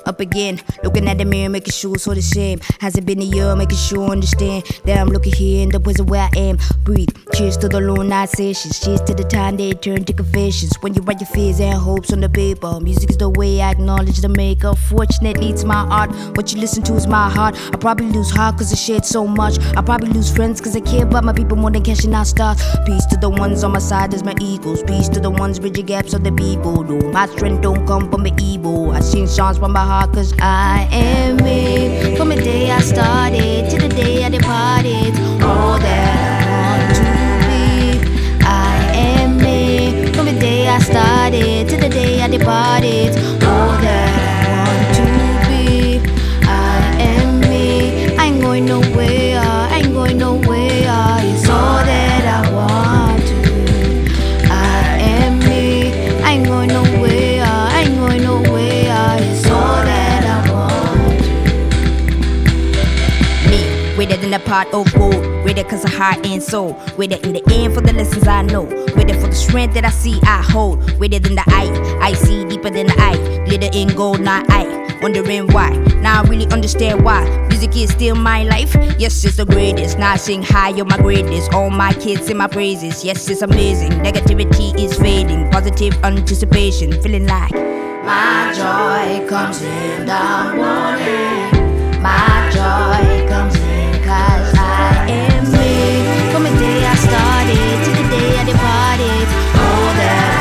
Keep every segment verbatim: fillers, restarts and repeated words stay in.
up again. Looking at the mirror, making sure it's all the same. Has it been a year, making sure I understand that I'm looking here in the prison where I am. Breathe, cheers to the long night sessions. Cheers to the time they turn to confessions. When you write your fears and hopes on the paper, music is the way I acknowledge the maker. Fortunately, it's my art. What you listen to is my heart. I probably lose heart cause I shared so much. I probably lose friends cause I care about my people more than cashing out stars. Peace to the ones on my side as my eagles. Peace to the ones bridging gaps of the people. No, my strength don't come from the evil. I sing songs from my heart cause I am me. From the day I started to the day I departed, all that I want to be, I am me. From the day I started to the day I departed, all that I want to be, I am me. I ain't going nowhere, I ain't going nowhere. It's all that I want to be, I am me. I ain't going nowhere, I ain't going nowhere. It's all that I want to be. Me, with it in the pot of gold, with it cause of heart and soul, with it in the end for the lessons I know, with it for the strength that I see I hold, with it in the eye, I see deeper than the eye, glitter in gold, not I. Wondering why, now I really understand why music is still my life. Yes, it's the greatest. Now I sing high on my greatness. All my kids sing my praises. Yes, it's amazing. Negativity is fading. Positive anticipation, feeling like my joy comes in the morning. My joy comes in cause I am me. From the day I started to the day I departed, all that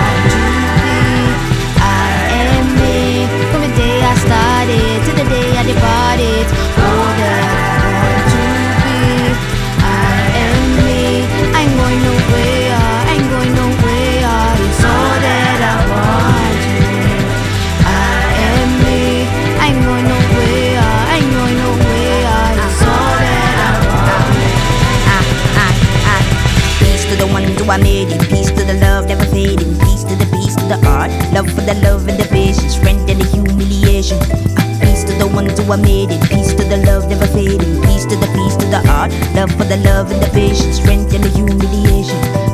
I started to the day I departed, all that I want to be, I am me. I ain't going nowhere, I ain't going nowhere. It's all that I want to be, I am me. I ain't going nowhere, I ain't going nowhere. It's all that I want. I, I, I. Peace to the ones who I made it. Peace to the love never fading. Peace to the peace to the art. Love for the love and the patience. Strength and the humiliation. Peace to the ones who I made it. Peace to the love never fading. Peace to the peace to the art. Love for the love and the patience. Strength and the humiliation.